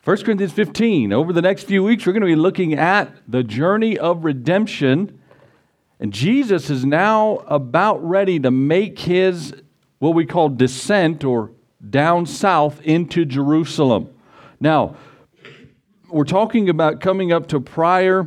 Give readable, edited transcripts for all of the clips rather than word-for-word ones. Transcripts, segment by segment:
1 Corinthians 15. Over the next few weeks, we're going to be looking at the journey of redemption. And Jesus is now about ready to make his, what we call descent or down south into Jerusalem. Now, we're talking about coming up to prior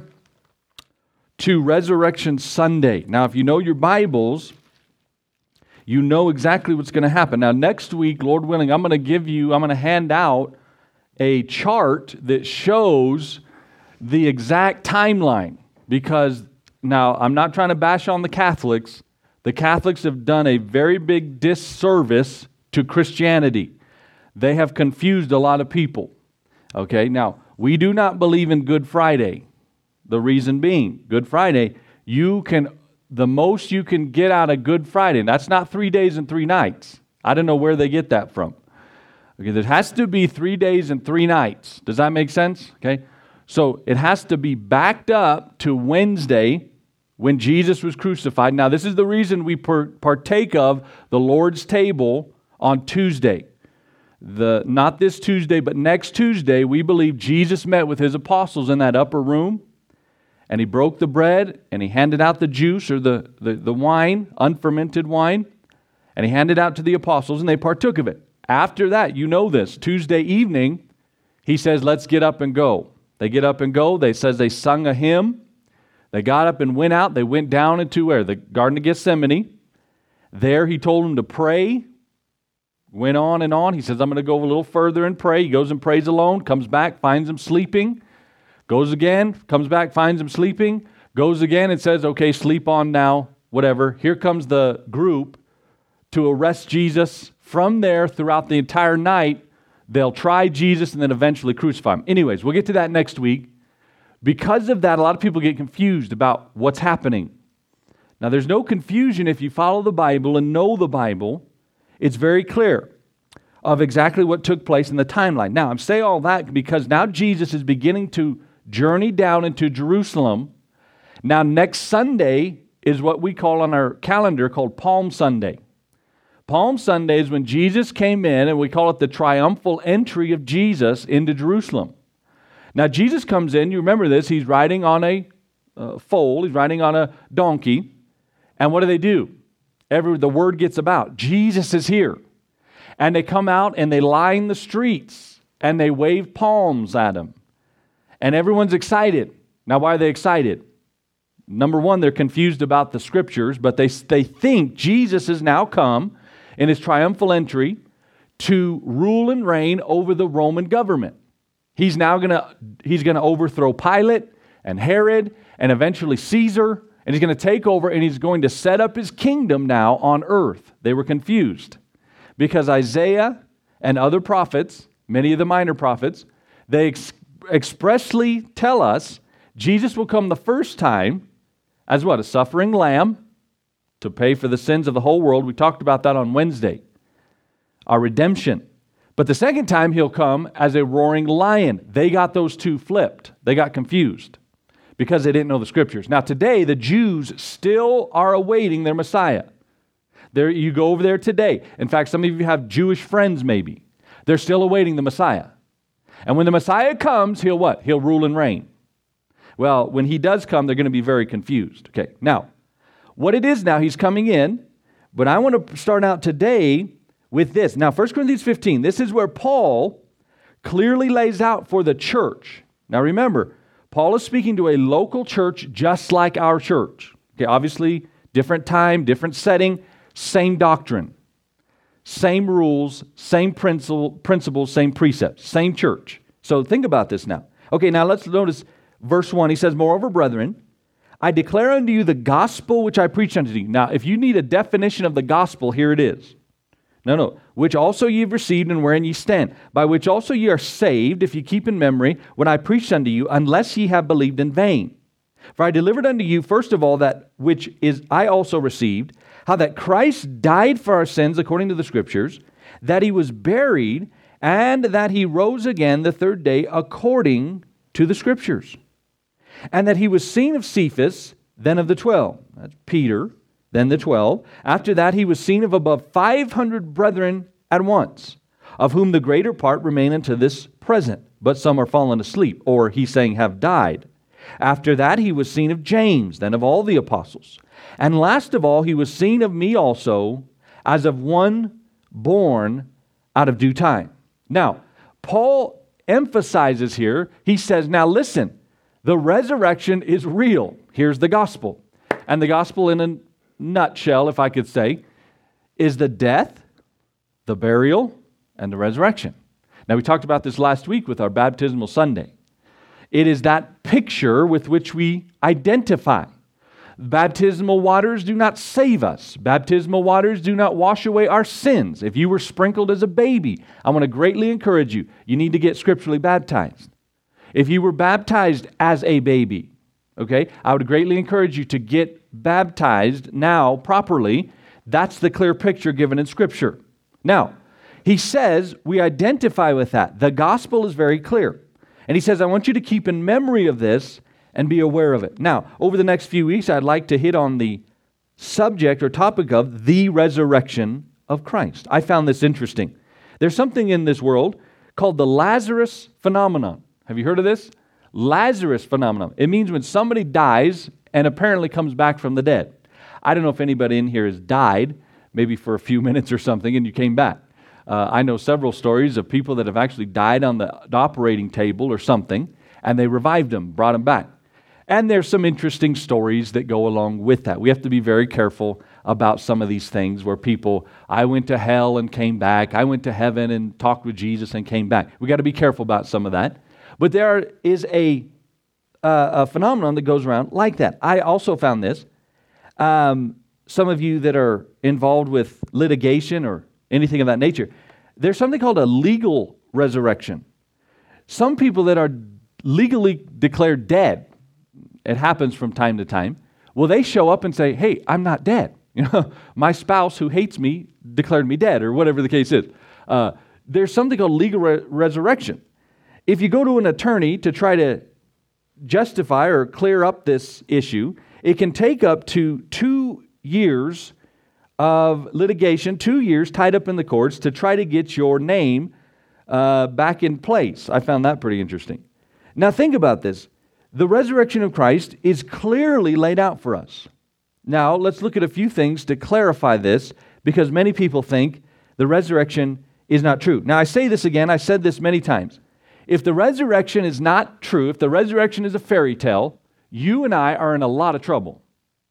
to Resurrection Sunday. Now, if you know your Bibles, you know exactly what's going to happen. Now, next week, Lord willing, I'm going to hand out a chart that shows the exact timeline. Because, now, I'm not trying to bash on the Catholics. The Catholics have done a very big disservice to Christianity. They have confused a lot of people. Okay, now, we do not believe in Good Friday. The reason being, Good Friday, the most you can get out of Good Friday, and that's not 3 days and 3 nights. I don't know where they get that from. Okay, there has to be 3 days and 3 nights. Does that make sense? Okay, so it has to be backed up to Wednesday when Jesus was crucified. Now, this is the reason we partake of the Lord's table on Tuesday. Not this Tuesday, but next Tuesday, we believe Jesus met with his apostles in that upper room, and he broke the bread, and he handed out the juice or the wine, unfermented wine, and he handed it out to the apostles, and they partook of it. After that, you know this, Tuesday evening, he says, let's get up and go. They get up and go. They sung a hymn. They got up and went out. They went down into where? The Garden of Gethsemane. There he told them to pray. Went on and on. He says, I'm going to go a little further and pray. He goes and prays alone, comes back, finds them sleeping. Goes again, comes back, finds them sleeping. Goes again and says, okay, sleep on now, whatever. Here comes the group to arrest Jesus. From there, throughout the entire night, they'll try Jesus and then eventually crucify him. Anyways, we'll get to that next week. Because of that, a lot of people get confused about what's happening. Now, there's no confusion if you follow the Bible and know the Bible. It's very clear of exactly what took place in the timeline. Now, I'm saying all that because now Jesus is beginning to journey down into Jerusalem. Now, next Sunday is what we call on our calendar called Palm Sunday. Palm Sunday is when Jesus came in, and we call it the triumphal entry of Jesus into Jerusalem. Now, Jesus comes in, you remember this, he's riding on a foal, he's riding on a donkey, and what do? The word gets about, Jesus is here. And they come out and they line the streets, and they wave palms at him. And everyone's excited. Now, why are they excited? Number one, they're confused about the scriptures, but they think Jesus has now come in his triumphal entry to rule and reign over the Roman government. He's now going to overthrow Pilate and Herod and eventually Caesar, and he's going to take over, and he's going to set up his kingdom now on earth. They were confused because Isaiah and other prophets, many of the minor prophets, they expressly tell us Jesus will come the first time as what? A suffering lamb to pay for the sins of the whole world. We talked about that on Wednesday. Our redemption. But the second time he'll come as a roaring lion. They got those two flipped. They got confused because they didn't know the scriptures. Now today, the Jews still are awaiting their Messiah. You go over there today. In fact, some of you have Jewish friends maybe. They're still awaiting the Messiah. And when the Messiah comes, he'll what? He'll rule and reign. Well, when he does come, they're going to be very confused. Okay, now, what it is now, he's coming in, but I want to start out today with this. Now, 1 Corinthians 15, this is where Paul clearly lays out for the church. Now, remember, Paul is speaking to a local church just like our church. Okay, obviously, different time, different setting, same doctrine, same rules, same principles, same precepts, same church. So think about this now. Okay, now let's notice verse 1. He says, moreover, brethren, I declare unto you the gospel which I preached unto you. Now, if you need a definition of the gospel, here it is. No. Which also ye have received and wherein ye stand, by which also ye are saved, if ye keep in memory what I preached unto you, unless ye have believed in vain. For I delivered unto you, first of all, that which is I also received, how that Christ died for our sins according to the Scriptures, that he was buried, and that he rose again the third day according to the Scriptures. And that he was seen of Cephas, then of the 12. That's Peter, then the 12. After that he was seen of above 500 brethren at once, of whom the greater part remain unto this present, but some are fallen asleep, or he's saying have died. After that he was seen of James, then of all the apostles. And last of all he was seen of me also, as of one born out of due time. Now, Paul emphasizes here, he says, now listen, the resurrection is real. Here's the gospel. And the gospel in a nutshell, if I could say, is the death, the burial, and the resurrection. Now, we talked about this last week with our baptismal Sunday. It is that picture with which we identify. Baptismal waters do not save us. Baptismal waters do not wash away our sins. If you were sprinkled as a baby, I want to greatly encourage you, you need to get scripturally baptized. If you were baptized as a baby, okay, I would greatly encourage you to get baptized now properly. That's the clear picture given in Scripture. Now, he says we identify with that. The gospel is very clear. And he says, I want you to keep in memory of this and be aware of it. Now, over the next few weeks, I'd like to hit on the subject or topic of the resurrection of Christ. I found this interesting. There's something in this world called the Lazarus phenomenon. Have you heard of this? Lazarus phenomenon. It means when somebody dies and apparently comes back from the dead. I don't know if anybody in here has died, maybe for a few minutes or something, and you came back. I know several stories of people that have actually died on the operating table or something, and they revived them, brought them back. And there's some interesting stories that go along with that. We have to be very careful about some of these things where people, I went to hell and came back. I went to heaven and talked with Jesus and came back. We got to be careful about some of that. But there is a phenomenon that goes around like that. I also found this. Some of you that are involved with litigation or anything of that nature, there's something called a legal resurrection. Some people that are legally declared dead, it happens from time to time, well, they show up and say, hey, I'm not dead. My spouse who hates me declared me dead, or whatever the case is. There's something called legal resurrection. If you go to an attorney to try to justify or clear up this issue, it can take up to 2 years of litigation, 2 years tied up in the courts to try to get your name back in place. I found that pretty interesting. Now think about this. The resurrection of Christ is clearly laid out for us. Now let's look at a few things to clarify this, because many people think the resurrection is not true. Now I say this again, I said this many times. If the resurrection is not true, if the resurrection is a fairy tale, you and I are in a lot of trouble.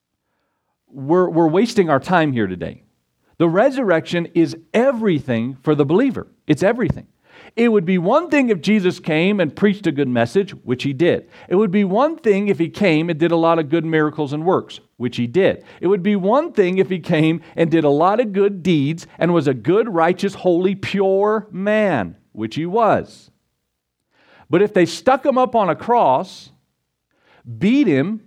We're wasting our time here today. The resurrection is everything for the believer. It's everything. It would be one thing if Jesus came and preached a good message, which he did. It would be one thing if he came and did a lot of good miracles and works, which he did. It would be one thing if he came and did a lot of good deeds and was a good, righteous, holy, pure man, which he was. But if they stuck him up on a cross, beat him,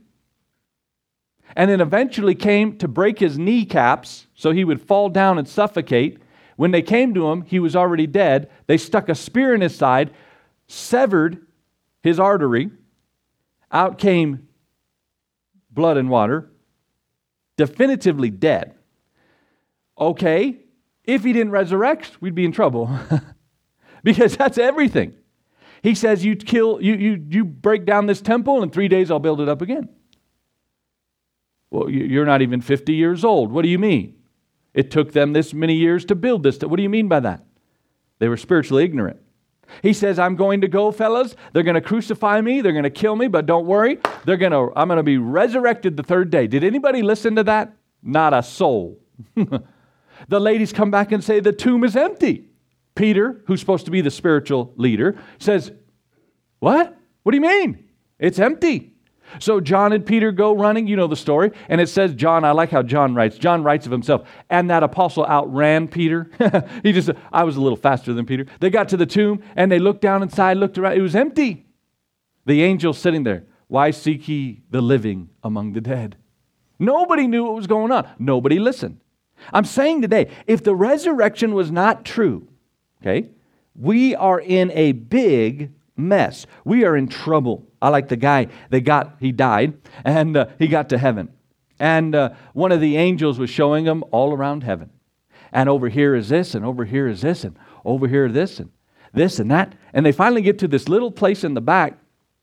and then eventually came to break his kneecaps so he would fall down and suffocate, when they came to him, he was already dead. They stuck a spear in his side, severed his artery, out came blood and water, definitively dead. Okay, if he didn't resurrect, we'd be in trouble because that's everything. He says, you break down this temple, and in 3 days I'll build it up again. Well, you're not even 50 years old. What do you mean? It took them this many years to build this. What do you mean by that? They were spiritually ignorant. He says, I'm going to go, fellas. They're going to crucify me. They're going to kill me, but don't worry. I'm going to be resurrected the third day. Did anybody listen to that? Not a soul. The ladies come back and say the tomb is empty. Peter, who's supposed to be the spiritual leader, says, what? What do you mean? It's empty. So John and Peter go running, you know the story, and it says John, I like how John writes of himself, and that apostle outran Peter. I was a little faster than Peter. They got to the tomb, and they looked down inside, looked around, it was empty. The angel sitting there, why seek ye the living among the dead? Nobody knew what was going on. Nobody listened. I'm saying today, if the resurrection was not true, okay, we are in a big mess. We are in trouble. I like the guy he died, and he got to heaven. And one of the angels was showing him all around heaven. And over here is this, and over here is this, and over here is this. And this and that. And they finally get to this little place in the back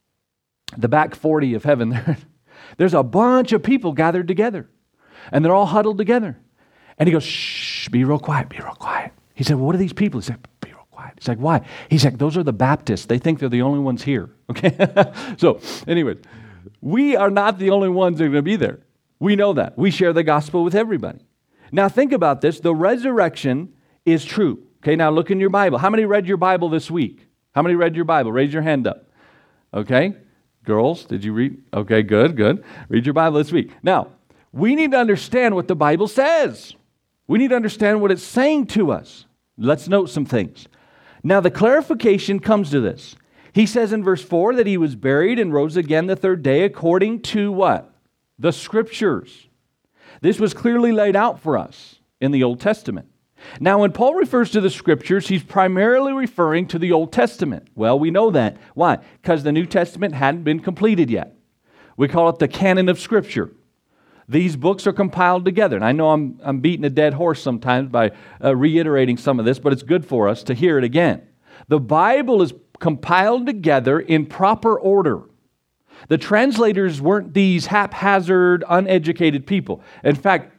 40 of heaven. There's a bunch of people gathered together. And they're all huddled together. And he goes, shh, be real quiet, be real quiet. He said, well, what are these people? He said, be real quiet. He's like, why? He's like, those are the Baptists. They think they're the only ones here. Okay? So, anyways, we are not the only ones that are going to be there. We know that. We share the gospel with everybody. Now, think about this. The resurrection is true. Okay, now look in your Bible. How many read your Bible this week? How many read your Bible? Raise your hand up. Okay? Girls, did you read? Okay, good. Read your Bible this week. Now, we need to understand what the Bible says. We need to understand what it's saying to us. Let's note some things. Now, the clarification comes to this. He says in verse 4 that he was buried and rose again the third day according to what? The Scriptures. This was clearly laid out for us in the Old Testament. Now, when Paul refers to the Scriptures, he's primarily referring to the Old Testament. Well, we know that. Why? Because the New Testament hadn't been completed yet. We call it the canon of Scripture. These books are compiled together. And I know I'm beating a dead horse sometimes by reiterating some of this, but it's good for us to hear it again. The Bible is compiled together in proper order. The translators weren't these haphazard, uneducated people. In fact,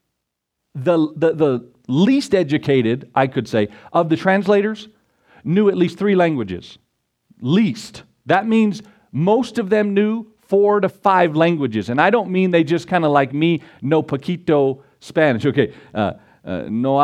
the least educated, I could say, of the translators knew at least 3 languages. Least. That means most of them knew 4 to 5 languages. And I don't mean they just kind of like me, no poquito Spanish. Okay, no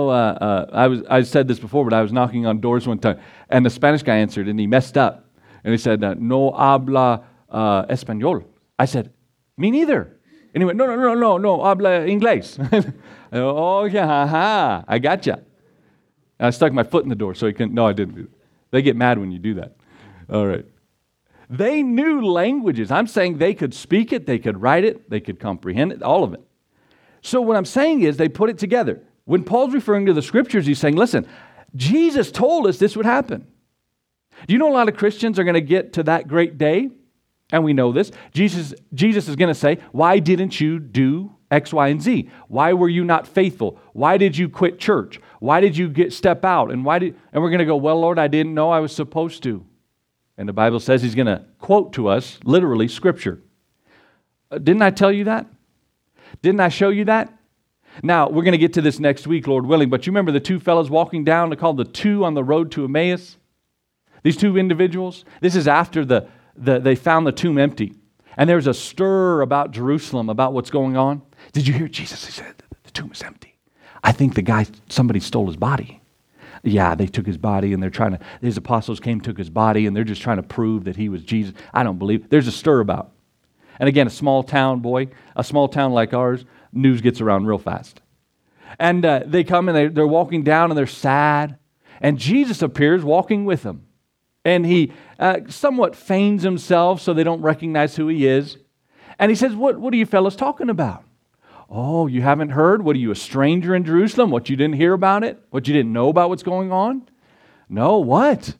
hablo, I said this before, but I was knocking on doors one time, and the Spanish guy answered, and he messed up. And he said, no habla español. I said, me neither. And he went, no, habla inglés. Oh, yeah, I gotcha. And I stuck my foot in the door so he couldn't. No, I didn't do that. They get mad when you do that. All right. They knew languages. I'm saying they could speak it, they could write it, they could comprehend it, all of it. So what I'm saying is they put it together. When Paul's referring to the Scriptures, he's saying, listen, Jesus told us this would happen. Do you know a lot of Christians are going to get to that great day? And we know this. Jesus is going to say, why didn't you do X, Y, and Z? Why were you not faithful? Why did you quit church? Why did you step out? And we're going to go, well, Lord, I didn't know I was supposed to. And the Bible says he's going to quote to us, literally, Scripture. Didn't I tell you that? Didn't I show you that? Now, we're going to get to this next week, Lord willing, but you remember the 2 fellows walking down, they're called the 2 on the road to Emmaus? These 2 individuals? This is after they found the tomb empty. And there's a stir about Jerusalem, about what's going on. Did you hear Jesus? He said, the tomb is empty. I think somebody stole his body. Yeah, they took his body and his apostles came, took his body, and they're just trying to prove that he was Jesus. I don't believe. There's a stir about. And again, a small town like ours, news gets around real fast. And they come and they're walking down and they're sad. And Jesus appears walking with them. And he somewhat feigns himself so they don't recognize who he is. And he says, what are you fellas talking about? Oh, you haven't heard? What are you, a stranger in Jerusalem? What, you didn't hear about it? What, you didn't know about what's going on? No, what?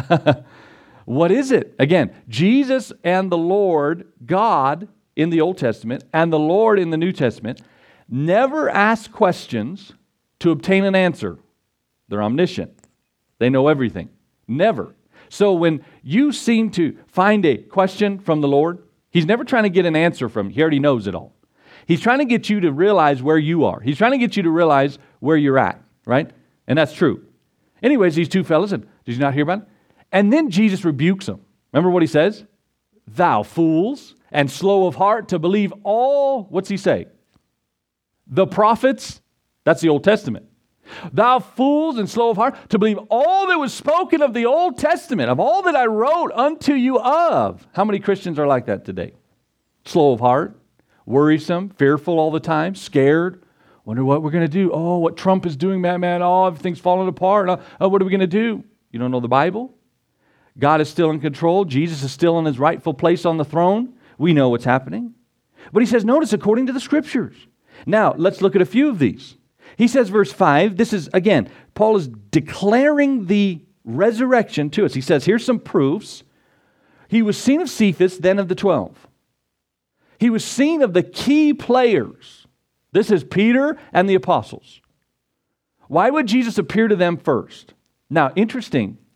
What is it? Again, Jesus and the Lord, God in the Old Testament and the Lord in the New Testament, never ask questions to obtain an answer. They're omniscient. They know everything. Never. So when you seem to find a question from the Lord, he's never trying to get an answer from you. He already knows it all. He's trying to get you to realize where you are. He's trying to get you to realize where you're at, right? And that's true. Anyways, these 2 fellas, did you not hear about it? And then Jesus rebukes them. Remember what he says? Thou fools, and slow of heart to believe all, what's he say? The prophets, that's the Old Testament. Thou fools and slow of heart to believe all that was spoken of the Old Testament, of all that I wrote unto you of. How many Christians are like that today? Slow of heart, worrisome, fearful all the time, scared, wonder what we're going to do. Oh, what Trump is doing, man. Oh, everything's falling apart. Oh, what are we going to do? You don't know the Bible? God is still in control. Jesus is still in his rightful place on the throne. We know what's happening. But he says, notice, according to the Scriptures. Now, let's look at a few of these. He says, verse 5, this is, again, Paul is declaring the resurrection to us. He says, here's some proofs. He was seen of Cephas, then of the 12. He was seen of the key players. This is Peter and the apostles. Why would Jesus appear to them first? Now, interesting,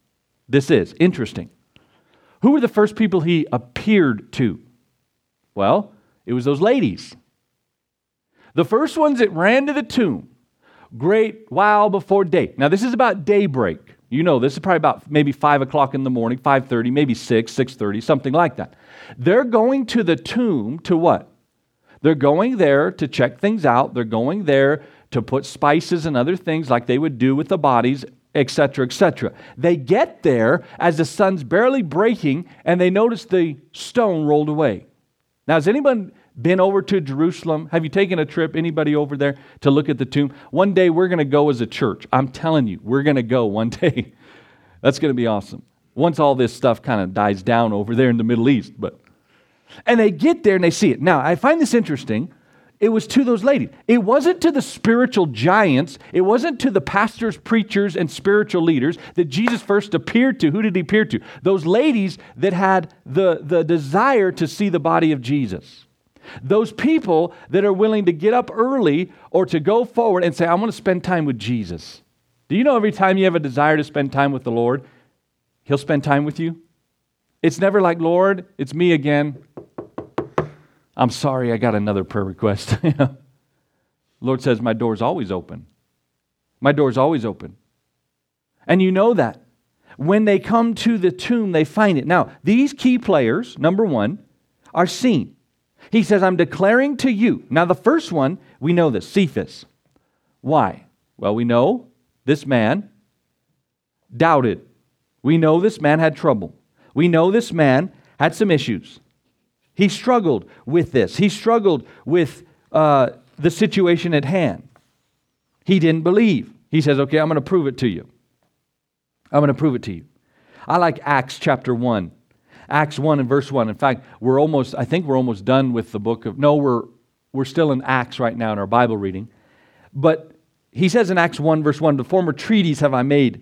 this is. Interesting. Who were the first people he appeared to? Well, it was those ladies. The first ones that ran to the tomb, great while before day. Now, this is about daybreak. You know, this is probably about maybe 5 o'clock in the morning, 5:30, maybe 6, 6:30, something like that. They're going to the tomb to what? They're going there to check things out. They're going there to put spices and other things like they would do with the bodies, etc., etc. They get there as the sun's barely breaking, and they notice the stone rolled away. Now, has anyone been over to Jerusalem? Have you taken a trip, anybody over there, to look at the tomb? One day we're going to go as a church. I'm telling you, we're going to go one day. That's going to be awesome. Once all this stuff kind of dies down over there in the Middle East. And they get there and they see it. Now, I find this interesting. It was to those ladies. It wasn't to the spiritual giants. It wasn't to the pastors, preachers, and spiritual leaders that Jesus first appeared to. Who did he appear to? Those ladies that had the desire to see the body of Jesus. Those people that are willing to get up early or to go forward and say, I want to spend time with Jesus. Do you know every time you have a desire to spend time with the Lord, He'll spend time with you? It's never like, Lord, it's me again. I'm sorry, I got another prayer request. The Lord says, my door's always open. My door's always open. And you know that. When they come to the tomb, they find it. Now, these key players, number one, are seen. He says, I'm declaring to you. Now, the first one, we know this, Cephas. Why? Well, we know this man doubted. We know this man had trouble. We know this man had some issues. He struggled with this. He struggled with the situation at hand. He didn't believe. He says, okay, I'm going to prove it to you. I'm going to prove it to you. I like Acts chapter 1. Acts 1 and verse 1. In fact, I think we're almost done with the book of, no, we're still in Acts right now in our Bible reading. But he says in Acts 1 verse 1, the former treaties have I made,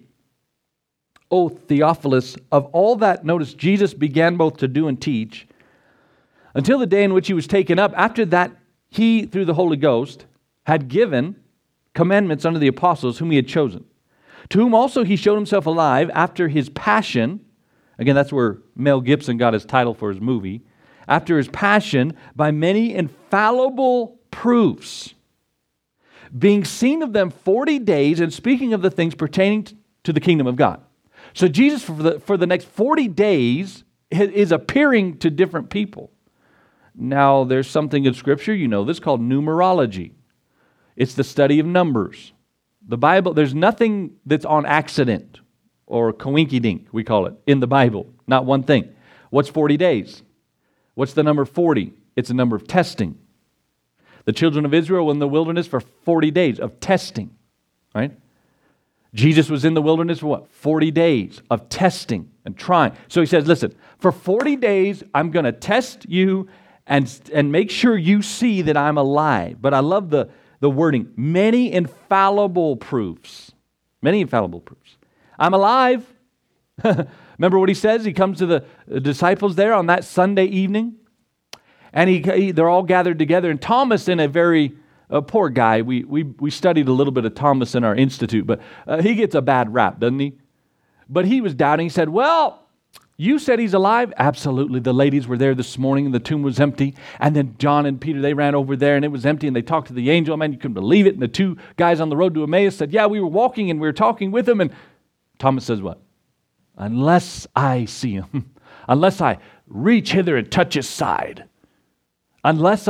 O Theophilus, of all that, notice, Jesus began both to do and teach, until the day in which he was taken up. After that, he, through the Holy Ghost, had given commandments unto the apostles whom he had chosen, to whom also he showed himself alive after his passion. Again, that's where Mel Gibson got his title for his movie. After his passion, by many infallible proofs, being seen of them 40 days, and speaking of the things pertaining to the kingdom of God. So Jesus, for the next 40 days, is appearing to different people. Now, there's something in Scripture, you know this, called numerology. It's the study of numbers. The Bible, there's nothing that's on accident or coinkydink, we call it, in the Bible. Not one thing. What's 40 days? What's the number 40? It's a number of testing. The children of Israel were in the wilderness for 40 days of testing, right? Jesus was in the wilderness for what? 40 days of testing and trying. So he says, listen, for 40 days, I'm going to test you and make sure you see that I'm alive. But I love the wording, many infallible proofs. Many infallible proofs. I'm alive. Remember what he says? He comes to the disciples there on that Sunday evening, and they're all gathered together. And Thomas, in a very poor guy, we studied a little bit of Thomas in our institute, but he gets a bad rap, doesn't he? But he was doubting. He said, well, you said he's alive? Absolutely. The ladies were there this morning and the tomb was empty. And then John and Peter, they ran over there and it was empty, and they talked to the angel. Man, you couldn't believe it. And the two guys on the road to Emmaus said, yeah, we were walking and we were talking with him. And Thomas says what? Unless I see him, unless I reach hither and touch his side. Unless.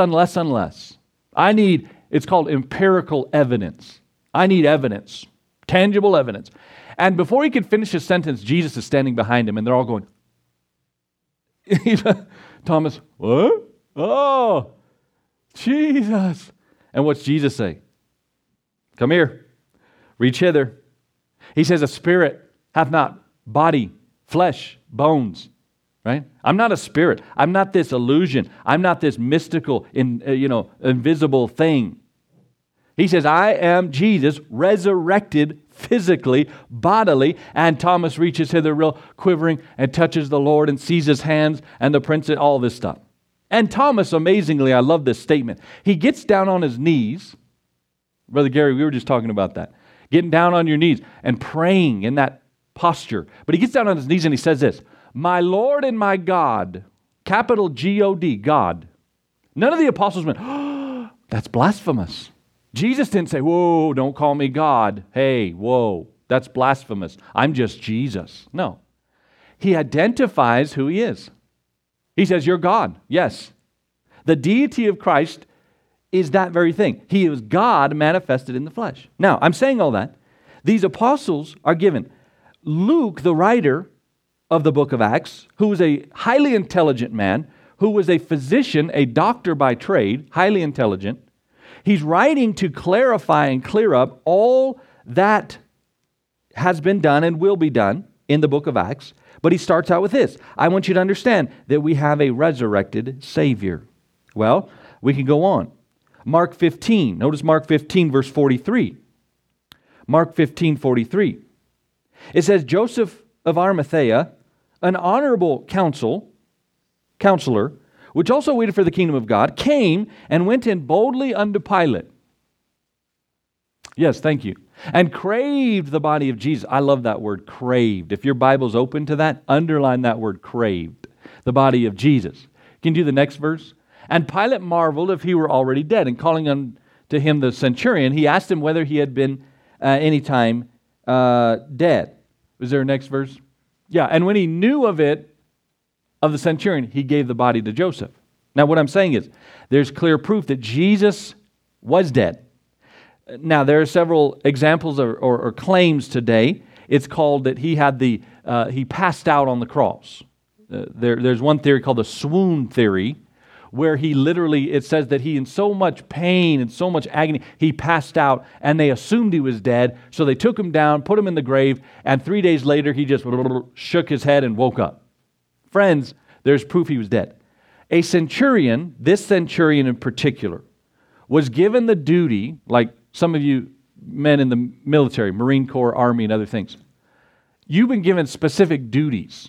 It's called empirical evidence. I need evidence, tangible evidence. And before he could finish his sentence, Jesus is standing behind him, and they're all going, Thomas, what? Oh, Jesus. And what's Jesus say? Come here, reach hither. He says, a spirit hath not body, flesh, bones, right? I'm not a spirit. I'm not this illusion. I'm not this mystical, invisible thing. He says, I am Jesus, resurrected physically, bodily. And Thomas reaches hither real quivering and touches the Lord and sees his hands and the prints and all this stuff. And Thomas, amazingly, I love this statement. He gets down on his knees. Brother Gary, we were just talking about that. Getting down on your knees and praying in that posture. But he gets down on his knees and he says this, "My Lord and my God," capital G-O-D, God. None of the apostles went, "Oh, that's blasphemous." Jesus didn't say, "Whoa, don't call me God. Hey, whoa, that's blasphemous. I'm just Jesus." No. He identifies who he is. He says, "You're God." Yes. The deity of Christ is that very thing. He is God manifested in the flesh. Now, I'm saying all that. These apostles are given. Luke, the writer of the book of Acts, who was a highly intelligent man, who was a physician, a doctor by trade, highly intelligent, he's writing to clarify and clear up all that has been done and will be done in the book of Acts. But he starts out with this. I want you to understand that we have a resurrected Savior. Well, we can go on. Mark 15. Notice Mark 15, verse 43. Mark 15, 43. It says, Joseph of Arimathea, an honorable counselor, which also waited for the kingdom of God, came and went in boldly unto Pilate. Yes, thank you. And craved the body of Jesus. I love that word, craved. If your Bible's open to that, underline that word, craved. The body of Jesus. Can you do the next verse? And Pilate marveled if he were already dead. And calling unto him the centurion, he asked him whether he had been any time dead. Was there a next verse? Yeah, and when he knew of it, of the centurion, he gave the body to Joseph. Now what I'm saying is, there's clear proof that Jesus was dead. Now, there are several examples or claims today. It's called that he had he passed out on the cross. There's one theory called the swoon theory, where he literally, it says that he in so much pain and so much agony, he passed out, and they assumed he was dead, so they took him down, put him in the grave, and 3 days later he just shook his head and woke up. Friends, there's proof he was dead. A centurion, this centurion in particular, was given the duty, like some of you men in the military, Marine Corps, Army, and other things. You've been given specific duties.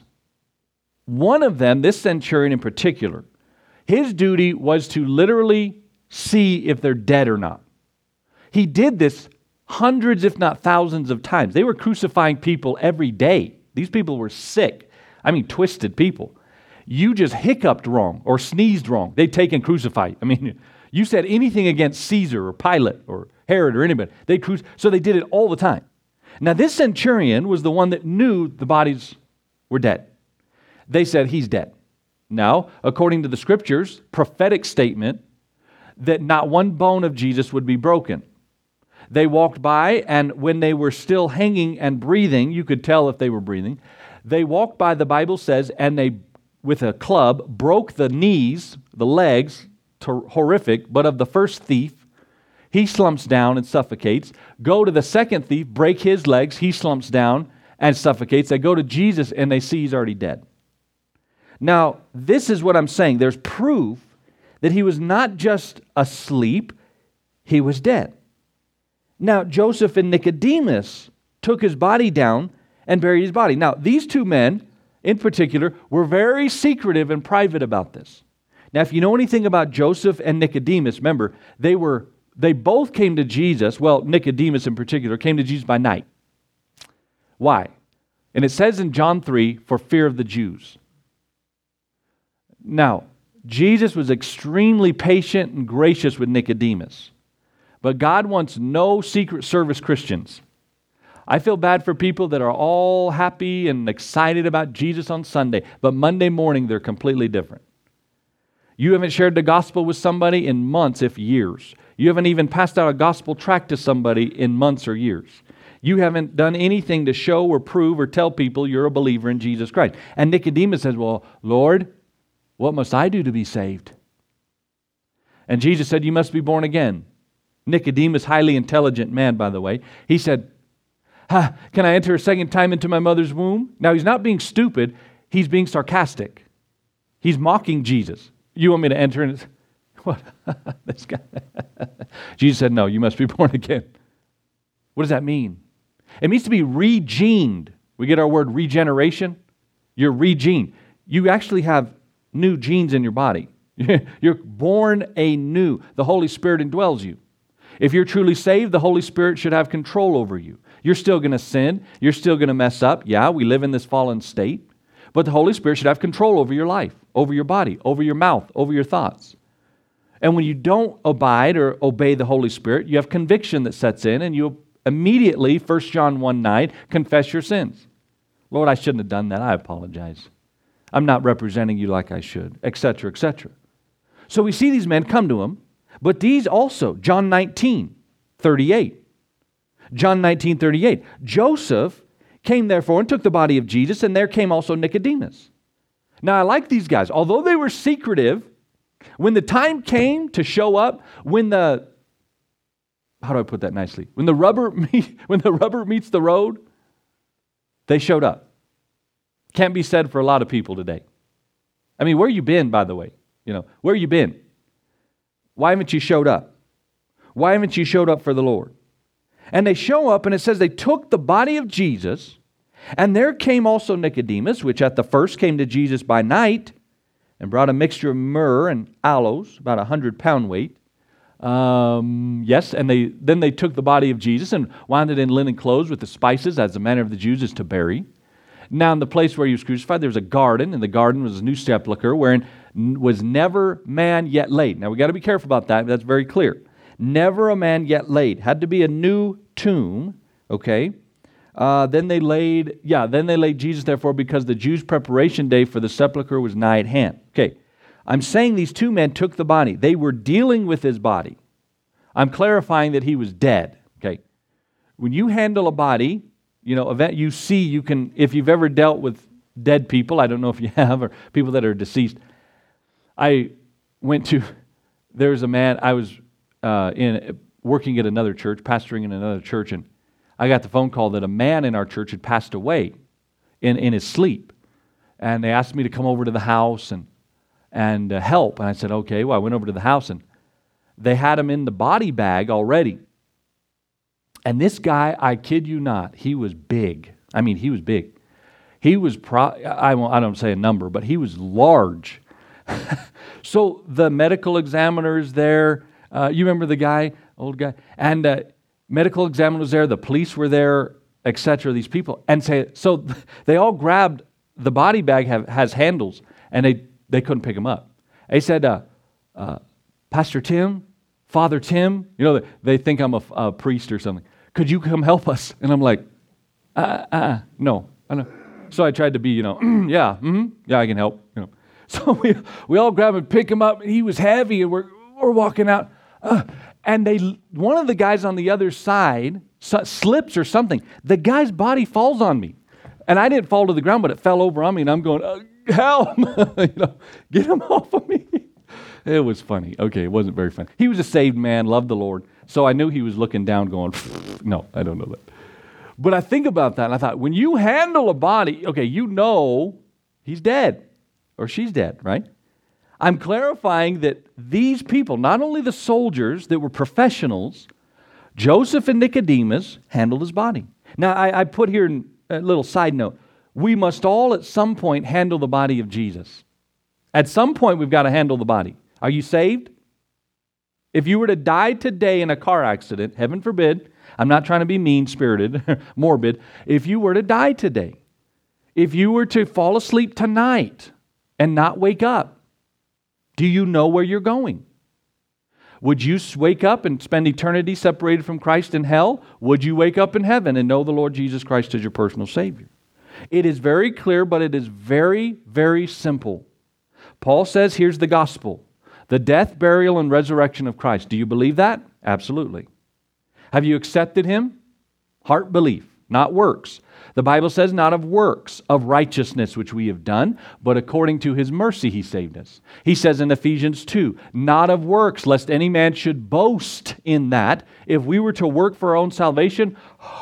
One of them, this centurion in particular, his duty was to literally see if they're dead or not. He did this hundreds, if not thousands of times. They were crucifying people every day. These people were sick. I mean, twisted people. You just hiccuped wrong or sneezed wrong, they'd take and crucify you. I mean, you said anything against Caesar or Pilate or Herod or anybody, so they did it all the time. Now, this centurion was the one that knew the bodies were dead. They said, he's dead. Now, according to the scriptures, prophetic statement that not one bone of Jesus would be broken. They walked by, and when they were still hanging and breathing, you could tell if they were breathing, they walked by, the Bible says, and they, with a club, broke the knees, the legs, horrific, but of the first thief, he slumps down and suffocates. Go to the second thief, break his legs, he slumps down and suffocates. They go to Jesus and they see he's already dead. Now, this is what I'm saying. There's proof that he was not just asleep, he was dead. Now, Joseph and Nicodemus took his body down and buried his body. Now, these two men in particular were very secretive and private about this. Now, if you know anything about Joseph and Nicodemus, remember, they both came to Jesus. Well, Nicodemus in particular came to Jesus by night. Why? And it says in John 3, for fear of the Jews. Now, Jesus was extremely patient and gracious with Nicodemus. But God wants no Secret Service Christians. I feel bad for people that are all happy and excited about Jesus on Sunday, but Monday morning they're completely different. You haven't shared the gospel with somebody in months, if years. You haven't even passed out a gospel tract to somebody in months or years. You haven't done anything to show or prove or tell people you're a believer in Jesus Christ. And Nicodemus says, well, Lord, what must I do to be saved? And Jesus said, you must be born again. Nicodemus, highly intelligent man, by the way, he said, can I enter a second time into my mother's womb? Now, he's not being stupid. He's being sarcastic. He's mocking Jesus. You want me to enter in? What? This guy. Jesus said, no, you must be born again. What does that mean? It means to be regened. We get our word regeneration. You're regened. You actually have new genes in your body. You're born anew. The Holy Spirit indwells you. If you're truly saved, the Holy Spirit should have control over you. You're still going to sin. You're still going to mess up. Yeah, we live in this fallen state. But the Holy Spirit should have control over your life, over your body, over your mouth, over your thoughts. And when you don't abide or obey the Holy Spirit, you have conviction that sets in, and you immediately, 1 John 1:9, confess your sins. Lord, I shouldn't have done that. I apologize. I'm not representing you like I should, etc., etc. So we see these men come to him, but these also, John 19:38. John 19:38. Joseph came therefore and took the body of Jesus, and there came also Nicodemus. Now I like these guys. Although they were secretive, when the time came to show up, how do I put that nicely? When the rubber meets the road, they showed up. Can't be said for a lot of people today. I mean, where you been, by the way? Where you been? Why haven't you showed up? Why haven't you showed up for the Lord? And they show up, and it says they took the body of Jesus, and there came also Nicodemus, which at the first came to Jesus by night, and brought a mixture of myrrh and aloes, about 100-pound weight. Yes, and then they took the body of Jesus and wound it in linen clothes with the spices, as the manner of the Jews is to bury. Now in the place where he was crucified, there was a garden, and the garden was a new sepulchre, wherein was never man yet laid. Now we got to be careful about that. That's very clear. Never a man yet laid. Had to be a new tomb. Okay. Then they laid Jesus therefore, because the Jews' preparation day for the sepulchre was nigh at hand. Okay. I'm saying these two men took the body. They were dealing with his body. I'm clarifying that he was dead. Okay. When you handle a body, you can, if you've ever dealt with dead people, I don't know if you have, or people that are deceased. There's a man, I was working at another church, pastoring in another church, and I got the phone call that a man in our church had passed away in his sleep. And they asked me to come over to the house and help. And I said, okay. Well, I went over to the house, and they had him in the body bag already. And this guy, I kid you not, he was big. I mean, he was big. He was, I don't say a number, but he was large. So the medical examiner's there. You remember the guy, old guy? And medical examiner was there. The police were there, etc. These people. And so they all grabbed, the body bag has handles, and they couldn't pick him up. They said, Pastor Tim, Father Tim, they think I'm a priest or something. Could you come help us? And I'm like, no. I know. So I tried to be, yeah, I can help. So we all grab him and pick him up. And he was heavy, and we're walking out. And one of the guys on the other side slips or something. The guy's body falls on me. And I didn't fall to the ground, but it fell over on me, and I'm going, help! Get him off of me. It was funny. Okay, it wasn't very funny. He was a saved man, loved the Lord. So I knew he was looking down going, no, I don't know that. But I think about that, and I thought, when you handle a body, okay, he's dead or she's dead, right? I'm clarifying that these people, not only the soldiers that were professionals, Joseph and Nicodemus handled his body. Now, I put here a little side note. We must all at some point handle the body of Jesus. At some point, we've got to handle the body. Are you saved? If you were to die today in a car accident, heaven forbid, I'm not trying to be mean-spirited, morbid. If you were to die today, if you were to fall asleep tonight and not wake up, do you know where you're going? Would you wake up and spend eternity separated from Christ in hell? Would you wake up in heaven and know the Lord Jesus Christ as your personal Savior? It is very clear, but it is very, very simple. Paul says, here's the gospel. The death, burial, and resurrection of Christ. Do you believe that? Absolutely. Have you accepted Him? Heart belief, not works. The Bible says not of works of righteousness which we have done, but according to His mercy He saved us. He says in Ephesians 2, not of works, lest any man should boast in that. If we were to work for our own salvation,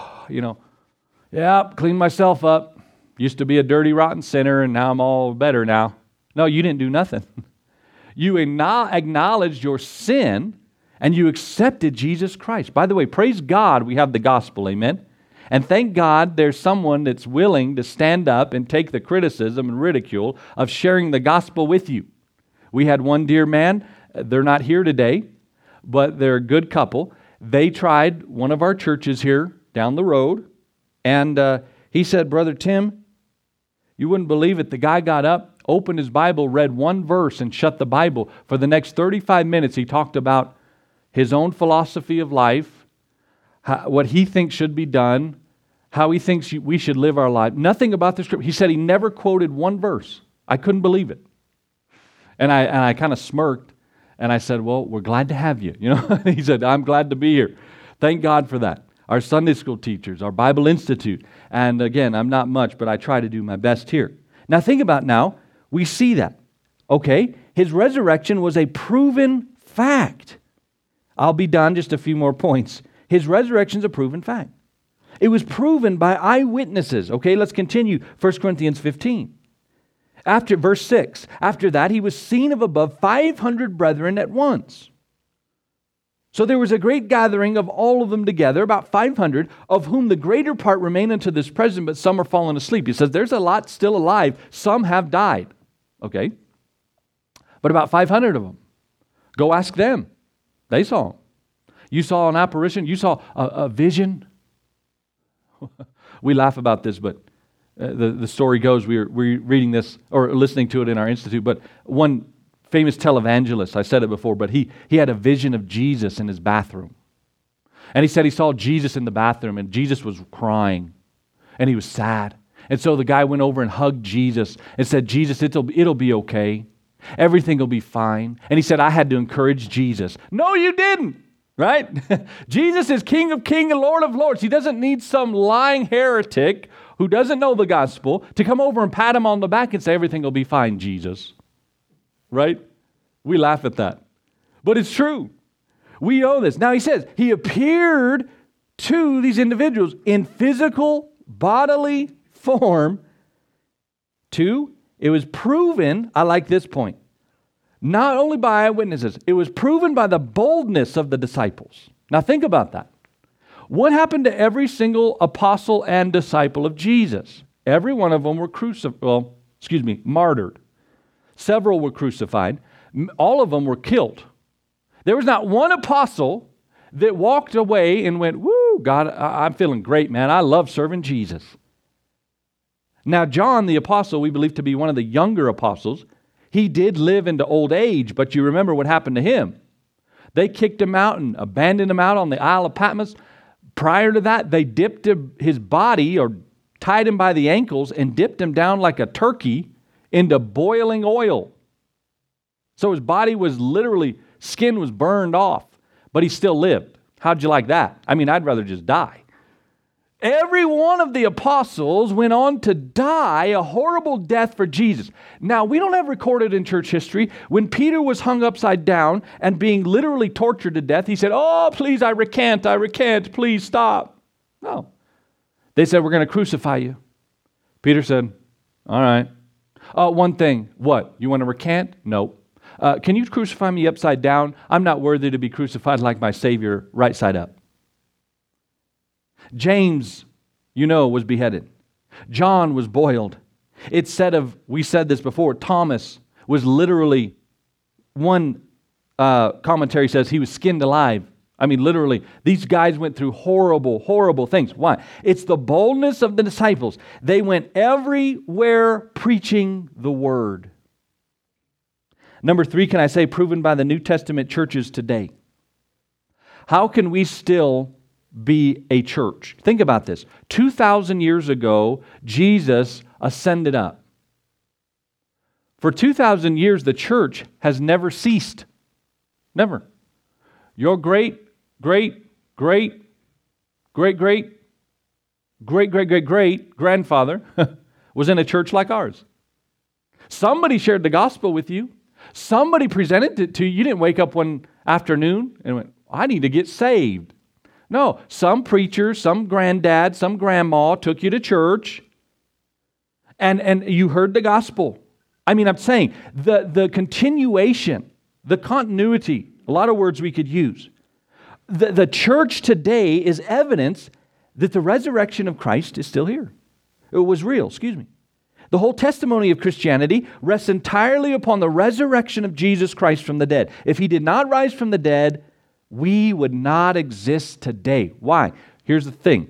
clean myself up. Used to be a dirty, rotten sinner, and now I'm all better now. No, you didn't do nothing. You acknowledged your sin, and you accepted Jesus Christ. By the way, praise God we have the gospel, amen? And thank God there's someone that's willing to stand up and take the criticism and ridicule of sharing the gospel with you. We had one dear man, they're not here today, but they're a good couple. They tried one of our churches here down the road, And he said, Brother Tim, you wouldn't believe it. The guy got up, opened his Bible, read one verse, and shut the Bible. For the next 35 minutes, he talked about his own philosophy of life, what he thinks should be done, how he thinks we should live our life. Nothing about the scripture. He said he never quoted one verse. I couldn't believe it. And I kind of smirked, and I said, well, we're glad to have you. He said, I'm glad to be here. Thank God for that. Our Sunday school teachers, our Bible Institute. And again, I'm not much, but I try to do my best here. Now think about now, we see that. Okay, his resurrection was a proven fact. I'll be done, just a few more points. His resurrection is a proven fact. It was proven by eyewitnesses. Okay, let's continue. 1 Corinthians 15. After verse 6, after that he was seen of above 500 brethren at once. So there was a great gathering of all of them together, about 500, of whom the greater part remain unto this present, but some are fallen asleep. He says there's a lot still alive. Some have died. Okay. But about 500 of them. Go ask them. They saw him. You saw an apparition. You saw a vision. We laugh about this, but the story goes, we're reading this or listening to it in our institute, but one famous televangelist, I said it before, but he had a vision of Jesus in his bathroom. And he said he saw Jesus in the bathroom, and Jesus was crying, and he was sad. And so the guy went over and hugged Jesus and said, Jesus, it'll be okay. Everything will be fine. And he said, I had to encourage Jesus. No, you didn't. Right? Jesus is King of Kings and Lord of Lords. He doesn't need some lying heretic who doesn't know the gospel to come over and pat him on the back and say, everything will be fine, Jesus. Right? We laugh at that. But it's true. We know this. Now he says, he appeared to these individuals in physical, bodily form. 2, it was proven, I like this point, not only by eyewitnesses, it was proven by the boldness of the disciples. Now think about that. What happened to every single apostle and disciple of Jesus? Every one of them were martyred. Several were crucified. All of them were killed. There was not one apostle that walked away and went, woo, God, I'm feeling great, man. I love serving Jesus. Now, John, the apostle, we believe to be one of the younger apostles, he did live into old age, but you remember what happened to him. They kicked him out and abandoned him out on the Isle of Patmos. Prior to that, they dipped his body or tied him by the ankles and dipped him down like a turkey into boiling oil. So his body was literally, skin was burned off, but he still lived. How'd you like that? I mean, I'd rather just die. Every one of the apostles went on to die a horrible death for Jesus. Now, we don't have recorded in church history when Peter was hung upside down and being literally tortured to death, he said, oh, please, I recant, please stop. No. They said, we're going to crucify you. Peter said, all right. One thing, what? You want to recant? No. Can you crucify me upside down? I'm not worthy to be crucified like my Savior right side up. James, was beheaded. John was boiled. It's said we said this before, Thomas was literally, one commentary says he was skinned alive. I mean, literally, these guys went through horrible, horrible things. Why? It's the boldness of the disciples. They went everywhere preaching the word. Number 3, can I say, proven by the New Testament churches today. How can we still be a church? Think about this. 2,000 years ago, Jesus ascended up. For 2,000 years, the church has never ceased. Never. Your great grandfather was in a church like ours. Somebody shared the gospel with you. Somebody presented it to you. You didn't wake up one afternoon and went, I need to get saved. No, some preacher, some granddad, some grandma took you to church and you heard the gospel. I mean, I'm saying the continuation, the continuity, a lot of words we could use. The church today is evidence that the resurrection of Christ is still here. It was real, The whole testimony of Christianity rests entirely upon the resurrection of Jesus Christ from the dead. If He did not rise from the dead, we would not exist today. Why? Here's the thing.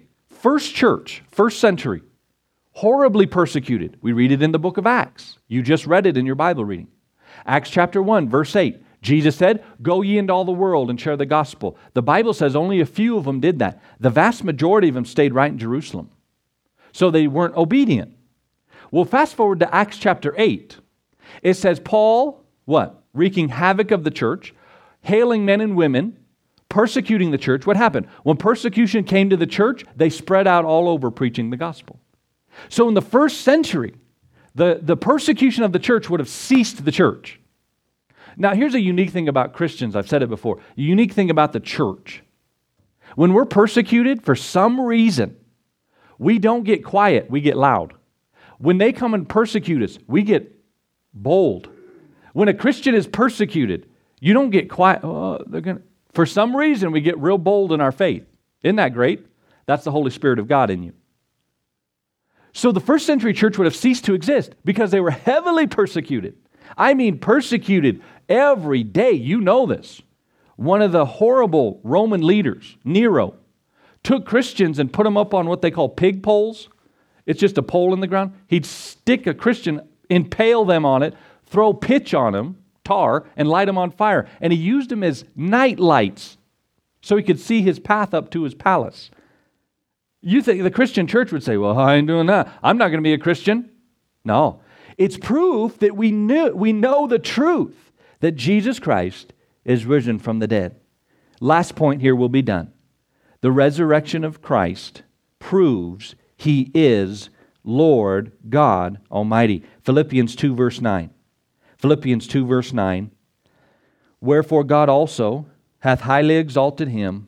first church, first century, horribly persecuted. We read it in the book of Acts. You just read it in your Bible reading. Acts chapter 1, verse 8. Jesus said, "Go ye into all the world and share the gospel." The Bible says only a few of them did that. The vast majority of them stayed right in Jerusalem. So they weren't obedient. Well, fast forward to Acts chapter 8. It says Paul, what? Wreaking havoc of the church, hailing men and women, persecuting the church. What happened? When persecution came to the church, they spread out all over preaching the gospel. So in the first century, the persecution of the church would have ceased the church. Now, here's a unique thing about Christians. I've said it before. A unique thing about the church. When we're persecuted, for some reason, we don't get quiet. We get loud. When they come and persecute us, we get bold. When a Christian is persecuted, you don't get quiet. For some reason, we get real bold in our faith. Isn't that great? That's the Holy Spirit of God in you. So the first century church would have ceased to exist because they were heavily persecuted. I mean persecuted every day. You know this. One of the horrible Roman leaders, Nero, took Christians and put them up on what they call pig poles. It's just a pole in the ground. He'd stick a Christian, impale them on it, throw pitch on them, tar, and light them on fire. And he used them as night lights so he could see his path up to his palace. You think the Christian church would say, well, I ain't doing that. I'm not going to be a Christian. No. It's proof that we know the truth that Jesus Christ is risen from the dead. Last point here will be done. The resurrection of Christ proves He is Lord God Almighty. Philippians 2 verse 9. Philippians 2 verse 9. Wherefore God also hath highly exalted Him.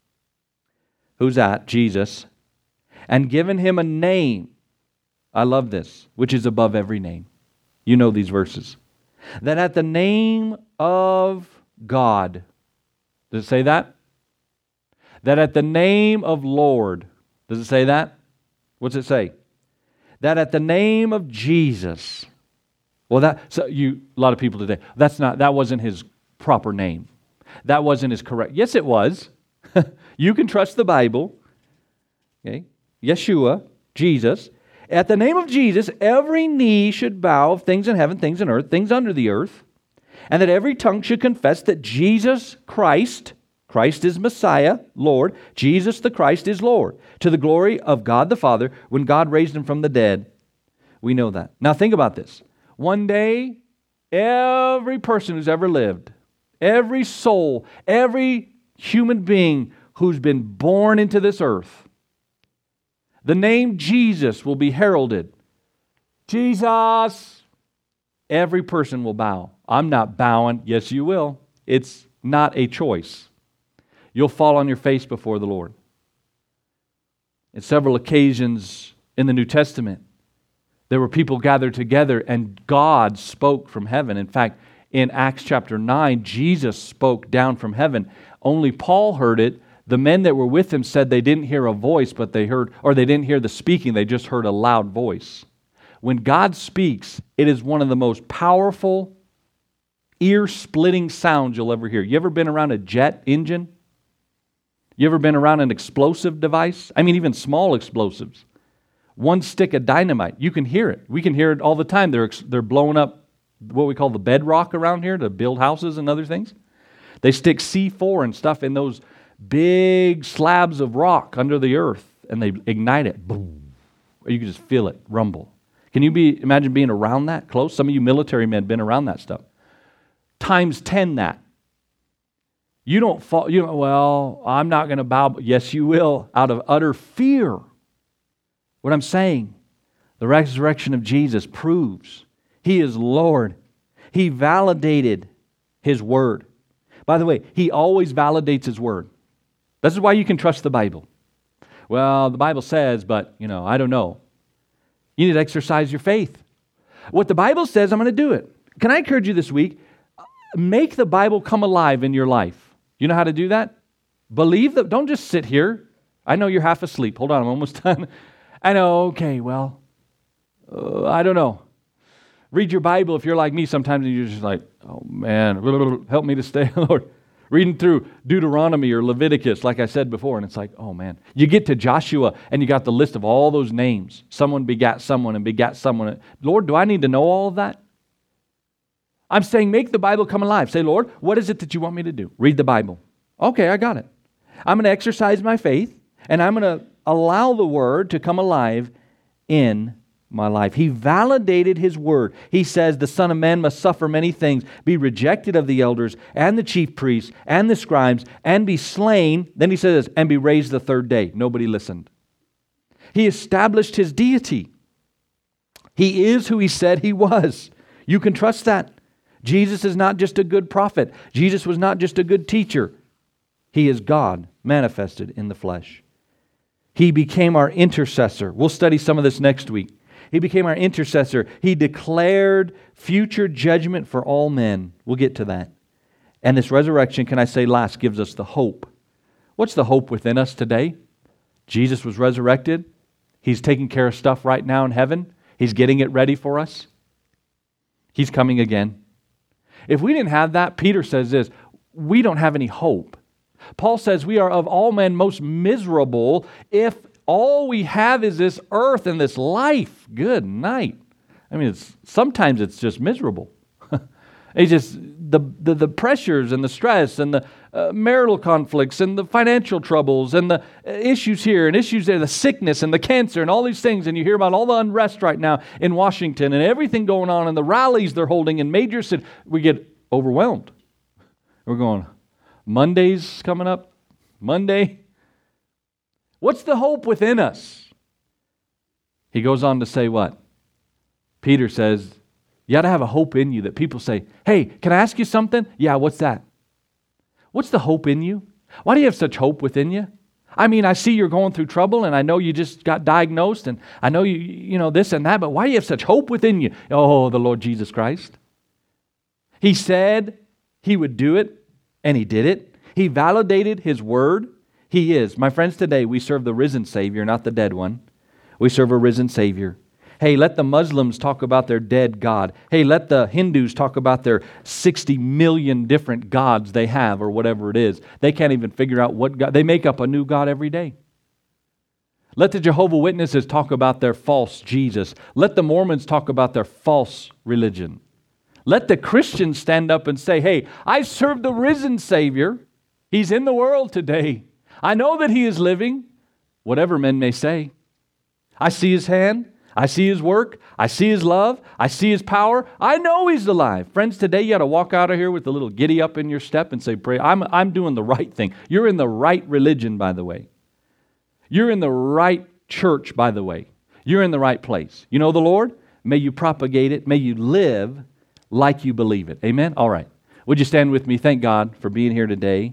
Who's that? Jesus. And given Him a name. I love this, which is above every name. You know these verses. That at the name of God, does it say that? That at the name of Lord, does it say that? What's it say? That at the name of Jesus. Well, a lot of people today, that wasn't His proper name. That wasn't His correct. Yes, it was. You can trust the Bible. Okay? Yeshua, Jesus. At the name of Jesus, every knee should bow of things in heaven, things in earth, things under the earth, and that every tongue should confess that Jesus Christ is Messiah, Lord, Jesus the Christ is Lord, to the glory of God the Father, when God raised Him from the dead. We know that. Now think about this. One day, every person who's ever lived, every soul, every human being who's been born into this earth, the name Jesus will be heralded. Jesus! Every person will bow. I'm not bowing. Yes, you will. It's not a choice. You'll fall on your face before the Lord. In several occasions in the New Testament, there were people gathered together and God spoke from heaven. In fact, in Acts chapter 9, Jesus spoke down from heaven. Only Paul heard it. The men that were with him said they didn't hear a voice, but they didn't hear the speaking, they just heard a loud voice. When God speaks, it is one of the most powerful, ear-splitting sounds you'll ever hear. You ever been around a jet engine? You ever been around an explosive device? I mean, even small explosives. One stick of dynamite, you can hear it. We can hear it all the time. They're blowing up what we call the bedrock around here to build houses and other things. They stick C4 and stuff in those big slabs of rock under the earth, and they ignite it. Boom. Or you can just feel it rumble. Can you imagine being around that close? Some of you military men have been around that stuff. Times 10 that. You don't fall, well, I'm not going to bow. Yes, you will, out of utter fear. What I'm saying, the resurrection of Jesus proves He is Lord. He validated His word. By the way, He always validates His word. This is why you can trust the Bible. Well, the Bible says, but, I don't know. You need to exercise your faith. What the Bible says, I'm going to do it. Can I encourage you this week? Make the Bible come alive in your life. You know how to do that? Don't just sit here. I know you're half asleep. Hold on, I'm almost done. I know, okay, well, I don't know. Read your Bible if you're like me sometimes and you're just like, oh man, help me to stay, Lord. Reading through Deuteronomy or Leviticus, like I said before, and it's like, oh man. You get to Joshua and you got the list of all those names. Someone begat someone and begat someone. Lord, do I need to know all of that? I'm saying make the Bible come alive. Say, Lord, what is it that you want me to do? Read the Bible. Okay, I got it. I'm going to exercise my faith and I'm going to allow the Word to come alive in my life. He validated His Word. He says the Son of Man must suffer many things, be rejected of the elders and the chief priests and the scribes, and be slain. Then He says, and be raised the third day. Nobody listened. He established His deity. He is who He said He was. You can trust that. Jesus is not just a good prophet. Jesus was not just a good teacher. He is God manifested in the flesh. He became our intercessor. We'll study some of this next week. He became our intercessor. He declared future judgment for all men. We'll get to that. And this resurrection, can I say last, gives us the hope. What's the hope within us today? Jesus was resurrected. He's taking care of stuff right now in heaven. He's getting it ready for us. He's coming again. If we didn't have that, Peter says this, we don't have any hope. Paul says we are of all men most miserable if all we have is this earth and this life. Good night. I mean, sometimes it's just miserable. It's just the pressures and the stress and the marital conflicts and the financial troubles and the issues here and issues there, the sickness and the cancer and all these things. And you hear about all the unrest right now in Washington and everything going on and the rallies they're holding in major cities. We get overwhelmed. We're going, Monday's coming up. Monday. What's the hope within us? He goes on to say what? Peter says, you got to have a hope in you that people say, hey, can I ask you something? Yeah, what's that? What's the hope in you? Why do you have such hope within you? I mean, I see you're going through trouble and I know you just got diagnosed and I know you know this and that, but why do you have such hope within you? Oh, the Lord Jesus Christ. He said He would do it and He did it. He validated His Word. He is. My friends, today we serve the risen Savior, not the dead one. We serve a risen Savior. Hey, let the Muslims talk about their dead God. Hey, let the Hindus talk about their 60 million different gods they have or whatever it is. They can't even figure out what God. They make up a new God every day. Let the Jehovah's Witnesses talk about their false Jesus. Let the Mormons talk about their false religion. Let the Christians stand up and say, hey, I serve the risen Savior. He's in the world today. I know that He is living, whatever men may say. I see His hand. I see His work. I see His love. I see His power. I know He's alive. Friends, today you got to walk out of here with a little giddy up in your step and say, pray, I'm doing the right thing. You're in the right religion, by the way. You're in the right church, by the way. You're in the right place. You know the Lord? May you propagate it. May you live like you believe it. Amen? All right. Would you stand with me? Thank God for being here today.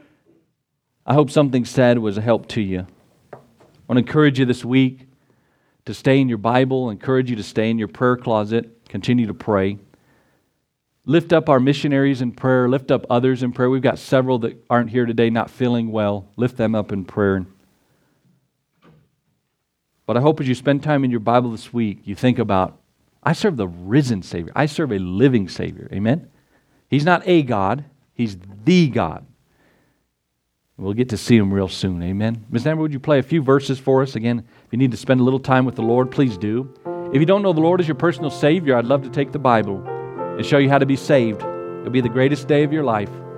I hope something said was a help to you. I want to encourage you this week to stay in your Bible, encourage you to stay in your prayer closet, continue to pray. Lift up our missionaries in prayer, lift up others in prayer. We've got several that aren't here today not feeling well. Lift them up in prayer. But I hope as you spend time in your Bible this week, you think about, I serve the risen Savior. I serve a living Savior. Amen? He's not a God. He's the God. We'll get to see Him real soon. Amen. Ms. Amber, would you play a few verses for us? Again, if you need to spend a little time with the Lord, please do. If you don't know the Lord as your personal Savior, I'd love to take the Bible and show you how to be saved. It'll be the greatest day of your life.